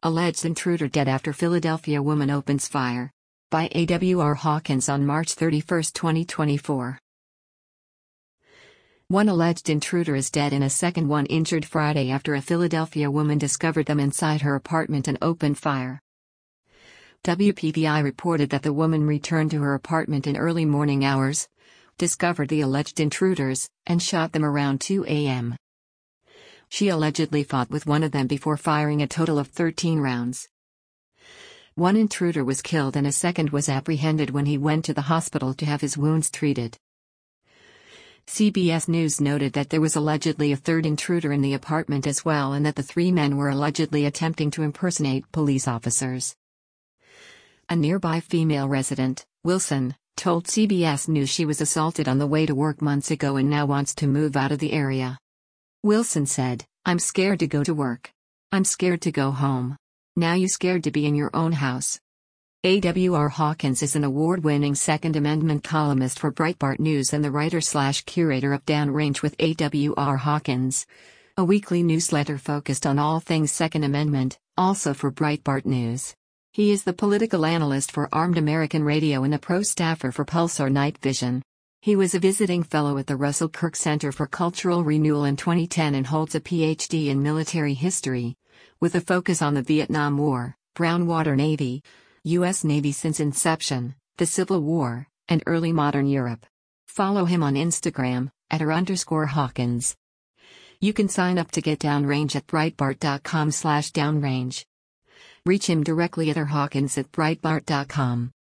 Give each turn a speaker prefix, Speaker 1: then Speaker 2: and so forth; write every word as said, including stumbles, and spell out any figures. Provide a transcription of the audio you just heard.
Speaker 1: Alleged intruder dead after Philadelphia woman opens fire. By A W R Hawkins on March thirty-first, twenty twenty-four. One alleged intruder is dead and a second one injured Friday after a Philadelphia woman discovered them inside her apartment and opened fire. W P V I reported that the woman returned to her apartment in early morning hours, discovered the alleged intruders, and shot them around two a m She allegedly fought with one of them before firing a total of thirteen rounds. One intruder was killed and a second was apprehended when he went to the hospital to have his wounds treated. C B S News noted that there was allegedly a third intruder in the apartment as well and that the three men were allegedly attempting to impersonate police officers. A nearby female resident, Wilson, told C B S News she was assaulted on the way to work months ago and now wants to move out of the area. Wilson said, "I'm scared to go to work. I'm scared to go home. Now you scared to be in your own house." A W R Hawkins is an award-winning Second Amendment columnist for Breitbart News and the writer-slash-curator of Downrange with A W R Hawkins, a weekly newsletter focused on all things Second Amendment, also for Breitbart News. He is the political analyst for Armed American Radio and a pro staffer for Pulsar Night Vision. He was a visiting fellow at the Russell Kirk Center for Cultural Renewal in twenty ten and holds a P H D in military history, with a focus on the Vietnam War, Brown Water Navy, U S Navy since inception, the Civil War, and early modern Europe. Follow him on Instagram, at r underscore Hawkins. You can sign up to get Downrange at breitbart dot com slash downrange. Reach him directly at r hawkins at breitbart dot com.